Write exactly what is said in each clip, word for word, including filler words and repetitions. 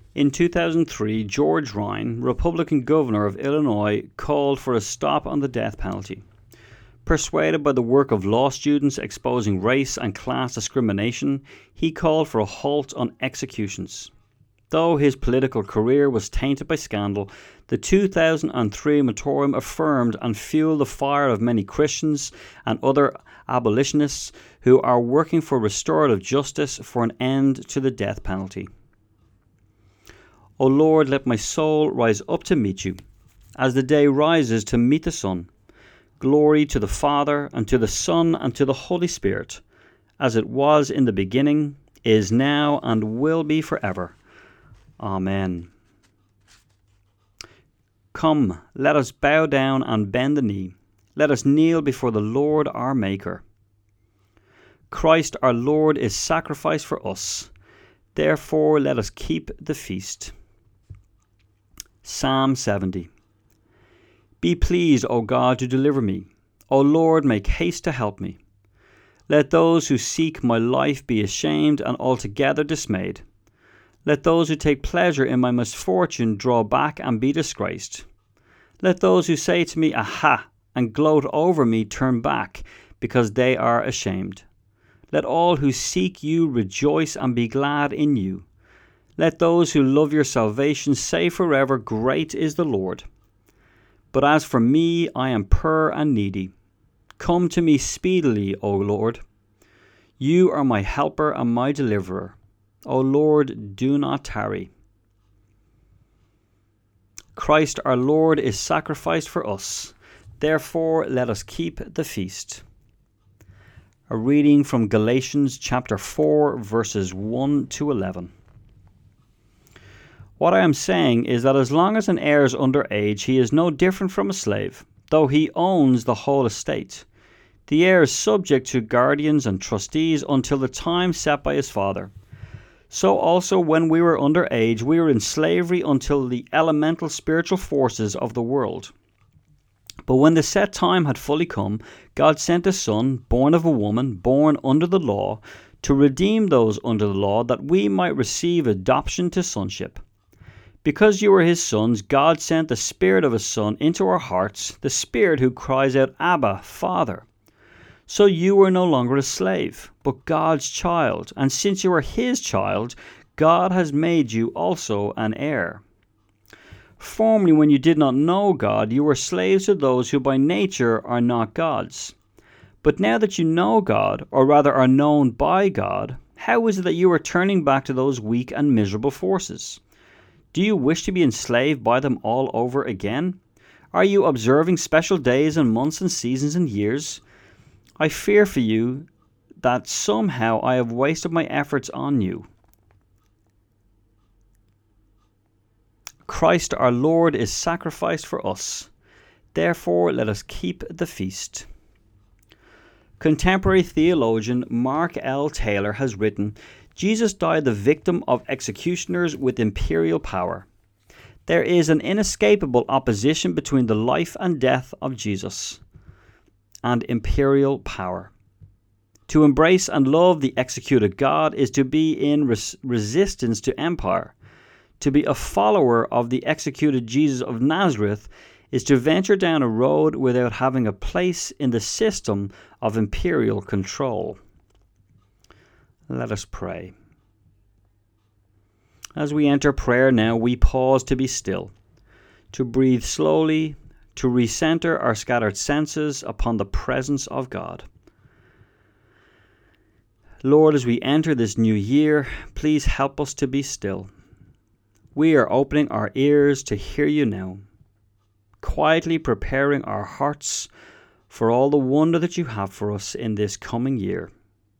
In two thousand three, George Ryan, Republican governor of Illinois, called for a stop on the death penalty. Persuaded by the work of law students exposing race and class discrimination, he called for a halt on executions. Though his political career was tainted by scandal, the two thousand three moratorium affirmed and fueled the fire of many Christians and other abolitionists who are working for restorative justice for an end to the death penalty. O Lord, let my soul rise up to meet you, as the day rises to meet the sun. Glory to the Father, and to the Son, and to the Holy Spirit, as it was in the beginning, is now, and will be forever. Amen. Come, let us bow down and bend the knee. Let us kneel before the Lord our Maker. Christ our Lord is sacrificed for us. Therefore let us keep the feast. Psalm seventy. Be pleased, O God, to deliver me. O Lord, make haste to help me. Let those who seek my life be ashamed and altogether dismayed. Let those who take pleasure in my misfortune draw back and be disgraced. Let those who say to me, Aha, and gloat over me turn back, because they are ashamed. Let all who seek you rejoice and be glad in you. Let those who love your salvation say forever, Great is the Lord. But as for me, I am poor and needy. Come to me speedily, O Lord. You are my helper and my deliverer. O Lord, do not tarry. Christ our Lord is sacrificed for us. Therefore, let us keep the feast. A reading from Galatians chapter four, verses one to eleven. What I am saying is that as long as an heir is under age, he is no different from a slave, though he owns the whole estate. The heir is subject to guardians and trustees until the time set by his father. So also when we were under age, we were in slavery until the elemental spiritual forces of the world. But when the set time had fully come, God sent a Son, born of a woman, born under the law, to redeem those under the law, that we might receive adoption to sonship. Because you are his sons, God sent the Spirit of his Son into our hearts, the Spirit who cries out, Abba, Father. So you are no longer a slave, but God's child, and since you are his child, God has made you also an heir. Formerly, when you did not know God, you were slaves to those who by nature are not God's. But now that you know God, or rather are known by God, how is it that you are turning back to those weak and miserable forces? Do you wish to be enslaved by them all over again? Are you observing special days and months and seasons and years? I fear for you that somehow I have wasted my efforts on you. Christ our Lord is sacrificed for us. Therefore let us keep the feast. Contemporary theologian Mark L. Taylor has written, Jesus died the victim of executioners with imperial power. There is an inescapable opposition between the life and death of Jesus and imperial power. To embrace and love the executed God is to be in res- resistance to empire. To be a follower of the executed Jesus of Nazareth is to venture down a road without having a place in the system of imperial control. Let us pray. As we enter prayer now, we pause to be still, to breathe slowly, to recenter our scattered senses upon the presence of God. Lord, as we enter this new year, please help us to be still. We are opening our ears to hear you now, quietly preparing our hearts for all the wonder that you have for us in this coming year.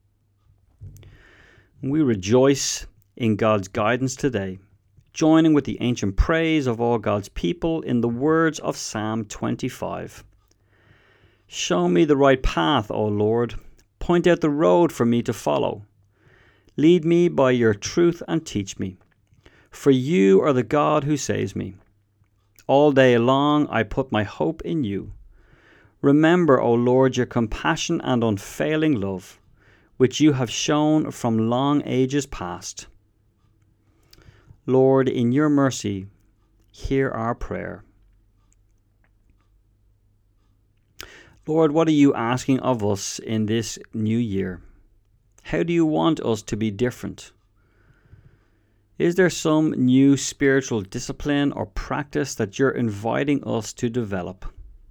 We rejoice in God's guidance today, joining with the ancient praise of all God's people in the words of Psalm twenty-five. Show me the right path, O Lord. Point out the road for me to follow. Lead me by your truth and teach me, for you are the God who saves me. All day long I put my hope in you. Remember, O Lord, your compassion and unfailing love, which you have shown from long ages past. Lord, in your mercy, hear our prayer. Lord, what are you asking of us in this new year? How do you want us to be different? Is there some new spiritual discipline or practice that you're inviting us to develop?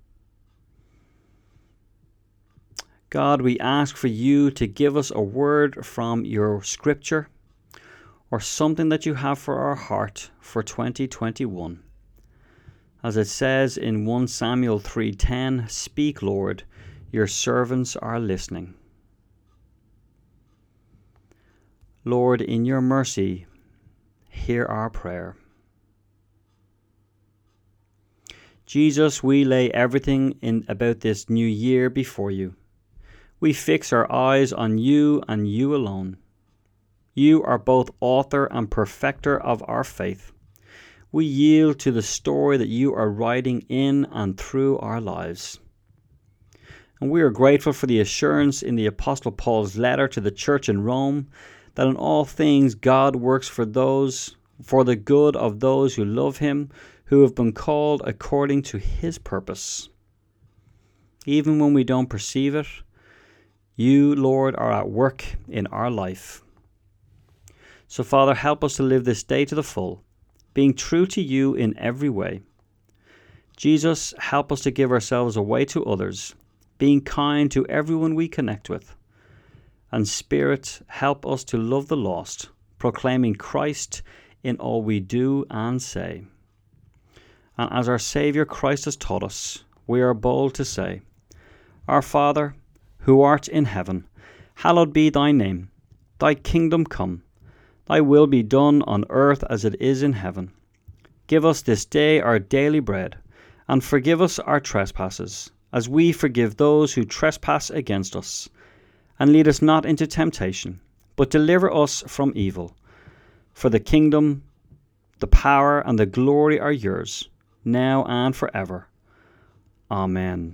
God, we ask for you to give us a word from your scripture or something that you have for our heart for twenty twenty-one. As it says in First Samuel three ten, speak, Lord, your servants are listening. Lord, in your mercy, hear our prayer. Jesus, we lay everything in about this new year before you. We fix our eyes on you and you alone. You are both author and perfecter of our faith. We yield to the story that you are writing in and through our lives. And we are grateful for the assurance in the Apostle Paul's letter to the church in Rome that in all things God works for those, for the good of those who love him, who have been called according to his purpose. Even when we don't perceive it, you, Lord, are at work in our life. So, Father, help us to live this day to the full, being true to you in every way. Jesus, help us to give ourselves away to others, being kind to everyone we connect with. And Spirit, help us to love the lost, proclaiming Christ in all we do and say. And as our Saviour Christ has taught us, we are bold to say, Our Father, who art in heaven, hallowed be thy name. Thy kingdom come. Thy will be done on earth as it is in heaven. Give us this day our daily bread, and forgive us our trespasses, as we forgive those who trespass against us. And lead us not into temptation, but deliver us from evil. For the kingdom, the power, and the glory are yours, now and forever. Amen.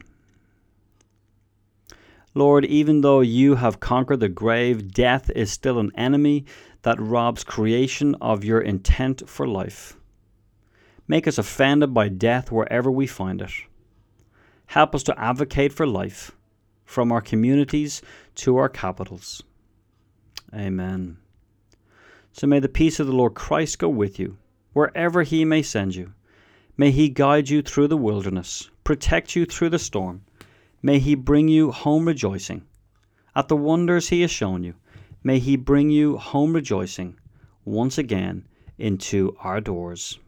Lord, even though you have conquered the grave, death is still an enemy that robs creation of your intent for life. Make us offended by death wherever we find it. Help us to advocate for life, from our communities to our capitals. Amen. So may the peace of the Lord Christ go with you, wherever he may send you. May he guide you through the wilderness, protect you through the storm. May he bring you home rejoicing. At the wonders he has shown you, may he bring you home rejoicing once again into our doors.